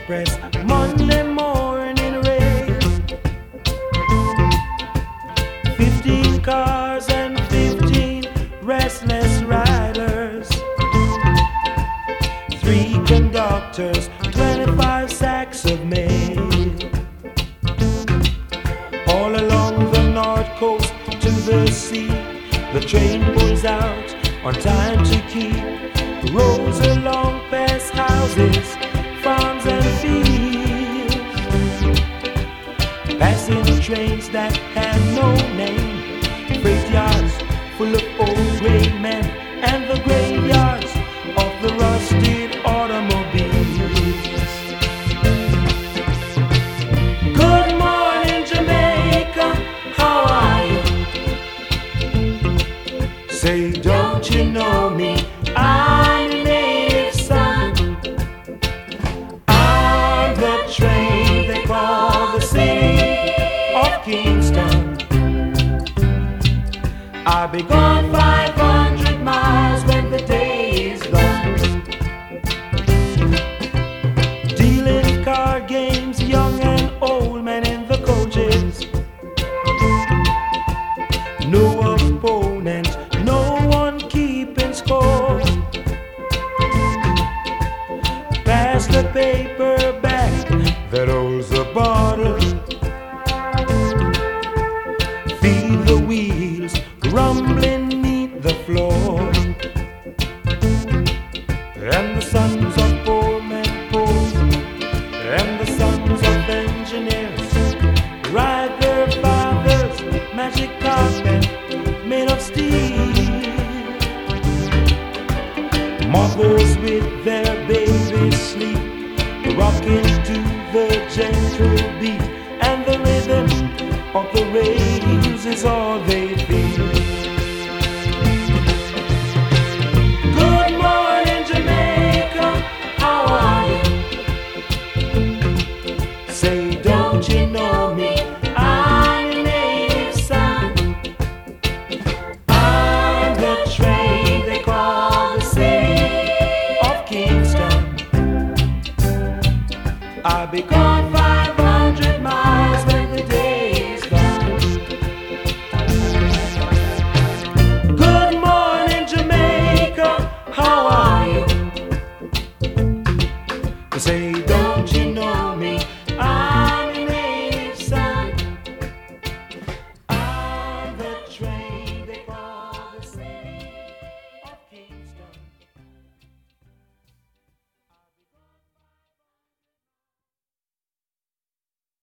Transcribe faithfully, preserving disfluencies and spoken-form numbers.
Express, Monday morning rain. Fifteen cars and fifteen restless riders. Three conductors, twenty-five sacks of mail. All along the north coast to the sea, the train pulls out on time to keep. Roads along past houses, farms and fields. Passing trains that have no name. Freight yards full of old gray men, and the graveyards of the rusted automobiles. Good morning, Jamaica, how are you? Say, don't you know me? I'm a native son. On the train they call the city of Kingston. I'll be gone five hundred miles when the day is done. Dealing card games, young and old men in the coaches. No opponent, no one keeping score. Pass the paper back that holds the bottle. Feel the wheels rumbling neath the floor. And the sons of poor men poor, and the sons of engineers ride their fathers' magic carpet made of steel. Mothers with their babies sleep, rocking to the gentle beat, and the rhythm of the rails is all they feel. Good morning, Jamaica, how are you? Say, don't you know me? I'm a native son. On the train they call the city of Kingston. I'll be gone five hundred miles.